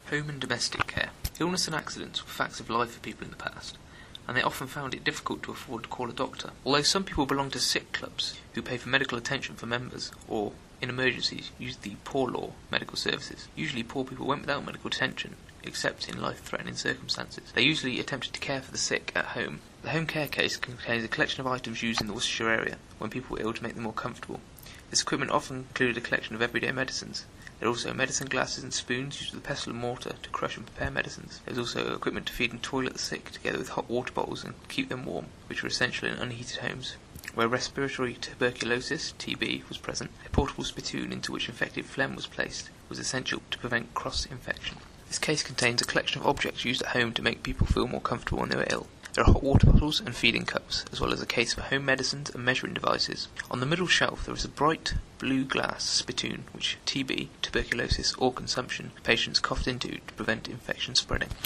Home and domestic care. Illness and accidents were facts of life for people in the past, and they often found it difficult to afford to call a doctor. Although some people belong to sick clubs, who pay for medical attention for members, or, in emergencies, use the poor law medical services. Usually poor people went without medical attention, except in life-threatening circumstances. They usually attempted to care for the sick at home. The home care case contains a collection of items used in the Worcestershire area when people were ill to make them more comfortable. This equipment often included a collection of everyday medicines. There are also medicine glasses and spoons used with a pestle and mortar to crush and prepare medicines. There was also equipment to feed and toilet the sick, together with hot water bottles and keep them warm, which were essential in unheated homes. Where respiratory tuberculosis, TB, was present, a portable spittoon into which infected phlegm was placed was essential to prevent cross-infection. This case contains a collection of objects used at home to make people feel more comfortable when they were ill. There are hot water bottles and feeding cups, as well as a case for home medicines and measuring devices. On the middle shelf there is a bright blue glass spittoon which TB, tuberculosis or consumption patients coughed into to prevent infection spreading.